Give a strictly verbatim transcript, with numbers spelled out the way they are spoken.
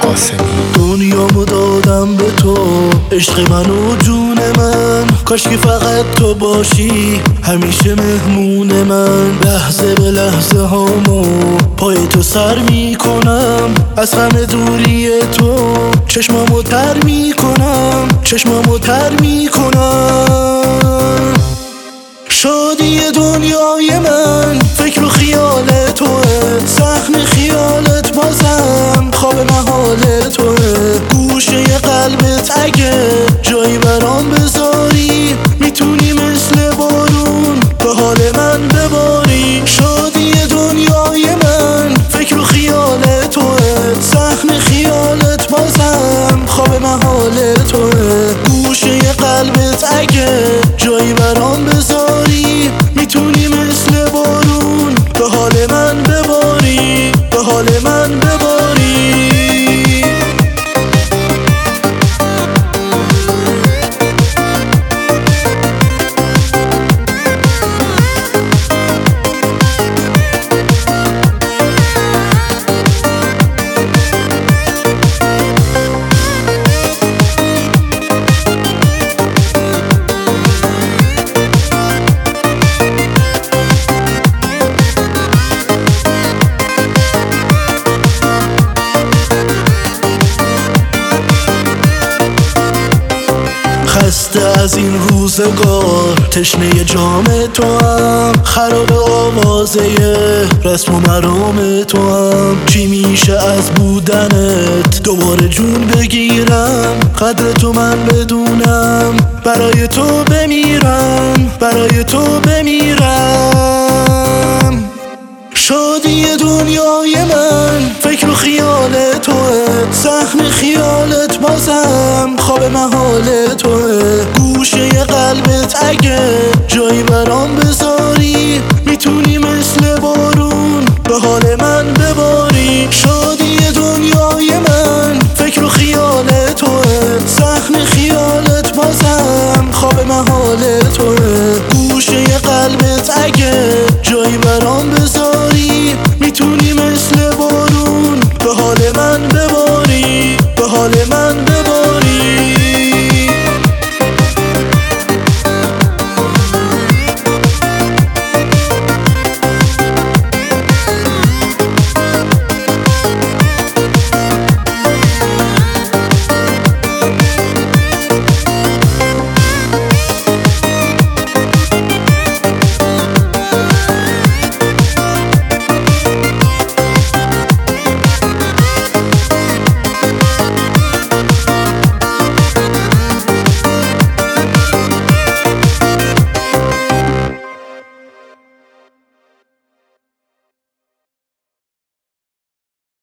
قاسمی. دنیامو دادم به تو، عشق من و جون من، کاش که فقط تو باشی همیشه مهمون من. لحظه به لحظه هامو پای تو سر میکنم، از همه دوری تو چشمامو تر میکنم، چشمامو تر میکنم. شادی دنیای من فکر و خیال توه، زخم خیالت بازم خواب محال توه. گوشه قلبت اگه جایی برام بذاری، میتونی مثل بارون به حال من بباری. شادی دنیای من فکر و خیال توه، زخم خیالت بازم خواب محال توه. گوشه قلبت اگه جایی برام بذاری، میتونی مثل بارون به حال من بباری، به حال من بباری. خسته از این روزگار، تشنه جام تو هم، خراب آوازه رسم و مرام تو هم. چی میشه از بودنت دوباره جون بگیرم، قدر تو من بدونم، برای تو بمیرم، برای تو بمیرم. شادی دنیای من فکر و خیال توه، زخم خیالت بازم خواب محال توه. گوشه قلبت اگه جایی برام بذاری، میتونی مثل بارون به حال من بباری. شادی دنیای من فکر و خیال توه، زخم خیالت بازم خواب محال توه. گوشه قلبت اگه جایی برام بذاری، میتونی مثل بارون به حال من بباری.